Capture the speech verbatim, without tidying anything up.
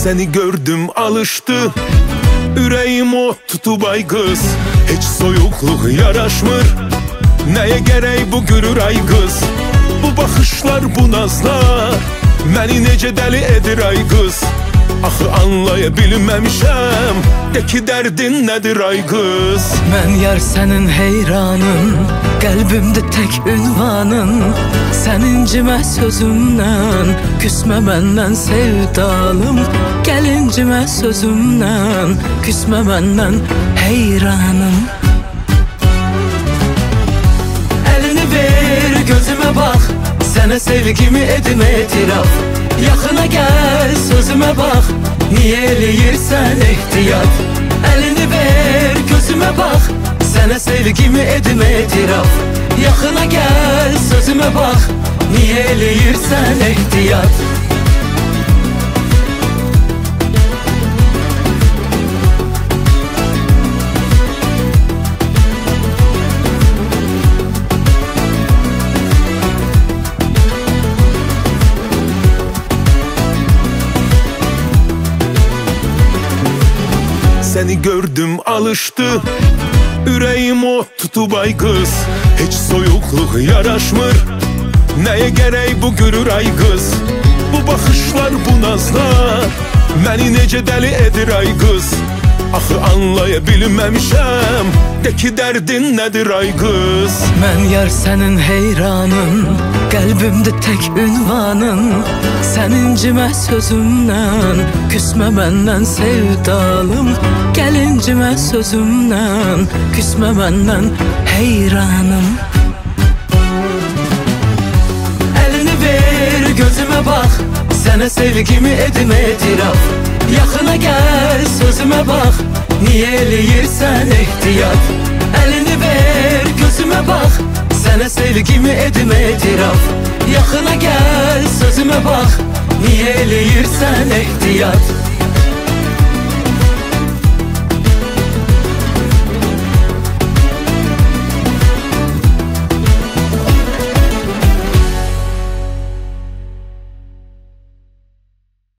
Seni gördüm alıştı Ürəyim o tutub ay qız Heç soyuqluq yaraşmır Nəyə gərək bu gürür ay qız Bu baxışlar, bu nazlar Məni necə dəli edir ay qız Axı anlaya bilməmişəm De ki dərdin nədir ay qız Mən yar sənin heyranın Qəlbimdə tək ünvanın Sənin cimə sözümdən Küsmə məndən sevdalım Gəlincimə sözümdən Küsmə məndən heyranım Əlini ver gözümə bax Sənə sevgimi edim etiraf Yaxına gəl sözümə bax Niyə eləyirsən ehtiyat Əlini ver gözümə bax Sənə sevgimi edim etiraf Yaxına gəl sözümə bax Niyə eləyirsən ehtiyat Seni gördüm alıştı Ürəyim o tutub ay qız Heç soyuqluq yaraşmır Nəyə gərək bu gürür ay qız Bu baxışlar, bu nazlar Məni necə dəli edir ay qız Axı anlaya bilməmişəm De ki dərdin nədir ay qız Mən yar sənin heyranın Qəlbimdə tək ünvanın Sənin cimə sözümdən Küsmə məndən sevdalım Gəlincimə sözümdən Küsmə məndən heyranım Əlini ver gözümə bax Sənə sevgimi edim etiraf Yaxına gəl sözümə bax Niyə eləyirsən ehtiyat Əlini ver gözümə bax Sənə sevgimi edim etiraf Yaxına gəl sözümə bax Niyə eləyirsən ehtiyat